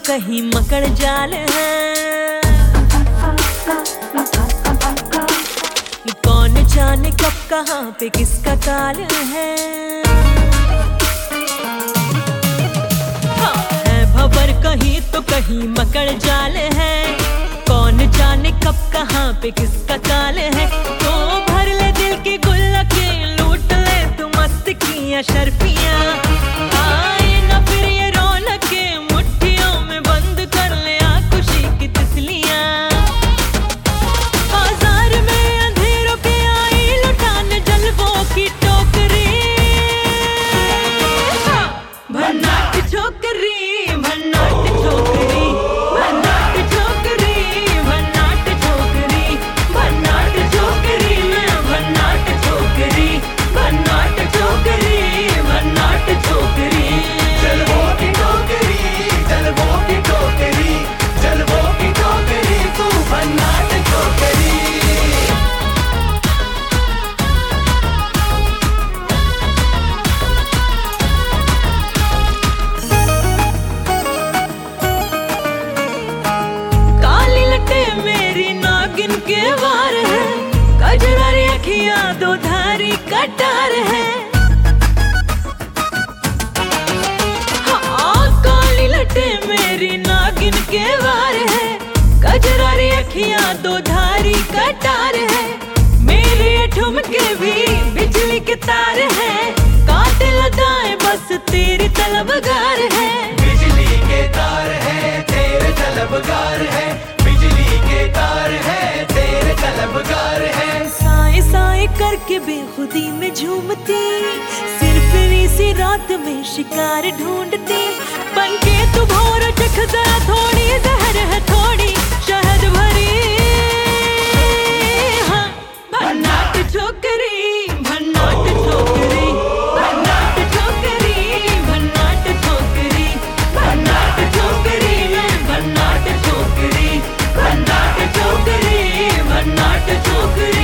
कहीं मकड़ जाल है। कौन जाने कब कहाँ पे किसका काल है। हाँ, है भंवर कहीं तो कहीं मकड़ जाल है। कौन जाने कब कहाँ पे किसका काल है। तो भर ले दिल की गुल्लकें, लूट ले तू मस्त किया शर्फियाँ। आए ना फिर ये रौनकें, मुट्ठियों में बंद कर ले आ खुशी की तितलियाँ। बाजार में अंधेरों के आई लुटाने जलवों की टोकरी। भन्नाट छोकरी, भन्नाट छोकरी, भन्नाट छोकरी, भन्नाट छोकरी, भन्नाट छोकरी, मैं भन्नाट छोकरी, भन्नाट छोकरी, भन्नाट छोकरी। जलवों की टोकरी, जलवों की टोकरी, जलवों की टोकरी, तू भन्नाट छोकरी। काली लटे मेरी नागिन के वार है। कजरारी अखियां दो धारी कटार है। हाँ, काली लटे मेरी नागिन के वार है। कजरारी अखियां दो धारी कटार है। मेरे ठुमके भी बिजली के तार है। काटे लदाएं बस तेरी तलबगार है। बिजली के तार है तेरे तलबगार है, बिजली के तार है तेरे तलबगार है। साए साए करके बेखुदी में झूमती, सिर्फ इसी रात में शिकार ढूंढती। बनके तू भोर चखदा, थोड़ी जहर है थोड़ी शहद भरी। हाँ, भन्नाट छोकरी, भन्नाट छोकरी, भन्नाट छोकरी, भन्नाट छोकरी, भन्नाट छोकरी, मैं भन्नाट छोकरी, भन्नाट छोकरी, भन्नाट छोकरी।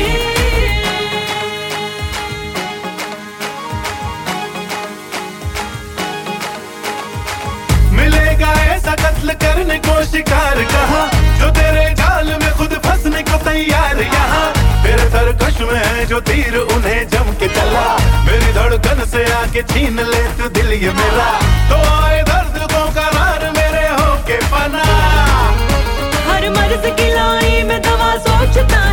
मिलेगा ऐसा कत्ल करने को शिकार कहाँ, जो तेरे जाल में खुद फंसने को तैयार। यहाँ तेरे तरकश में है जो तीर उन्हें जम के चला। मेरी धड़कन से आके छीन ले तू दिल ये मेरा। तो आए दर्द को करार मेरे होके पना। हर मर्ज की लाई में दवा सोचता